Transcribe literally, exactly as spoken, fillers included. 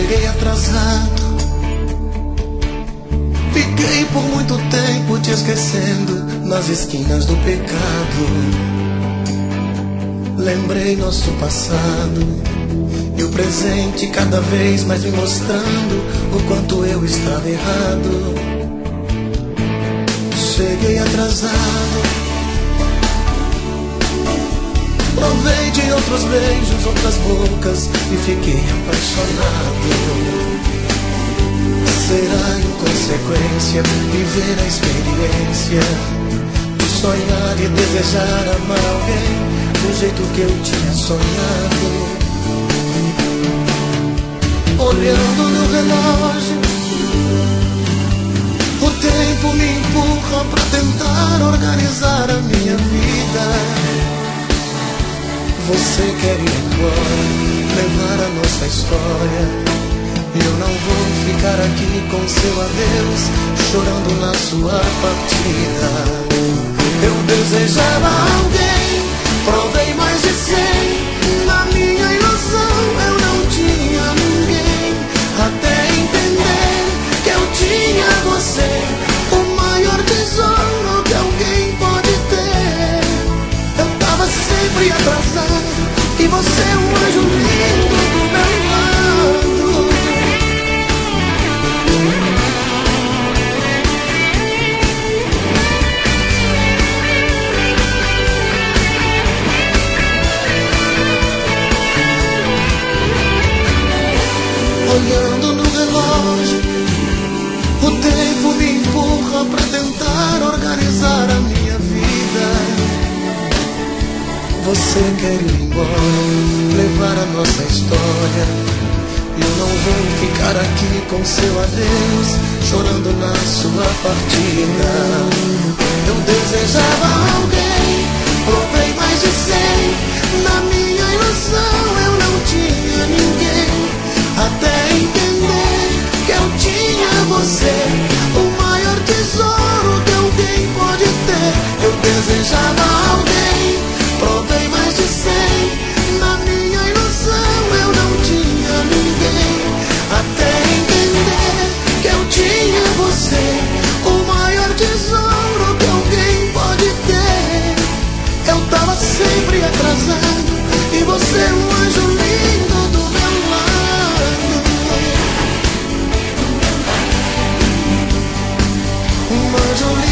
Cheguei atrasado, fiquei por muito tempo te esquecendo nas esquinas do pecado. Lembrei nosso passado e o presente cada vez mais me mostrando o quanto eu estava errado. Cheguei atrasado, provei de outros beijos, outras bocas e fiquei apaixonado. Será inconsequência viver a experiência de sonhar e desejar amar alguém do jeito que eu tinha sonhado. Olhando no relógio, o tempo me empurra pra tentar organizar a minha vida. Você quer ir embora, levar a nossa história. Eu não vou ficar aqui com seu adeus, chorando na sua partida. Eu desejava alguém, provei mais de cem. Na minha ilusão eu não tinha ninguém, até entender que eu tinha você, o maior tesouro que alguém pode ter. Eu tava sempre atrasado e você é um anjo lindo do meu lado. Olhando no relógio, o tempo me empurra pra tentar organizar a minha vida. Você quer ir embora, levar a nossa história. Eu não vou ficar aqui com seu adeus, chorando na sua partida. Eu desejava alguém, provei mais de cem. Na minha ilusão eu não tinha ninguém, até entender que eu tinha você, o maior tesouro que alguém pode ter. Eu desejava alguém, provei mais de cem. Na minha ilusão eu não tinha ninguém, até entender que eu tinha você, o maior tesouro que alguém pode ter. Eu tava sempre atrasado e você é um anjo lindo do meu lado. Um anjo lindo.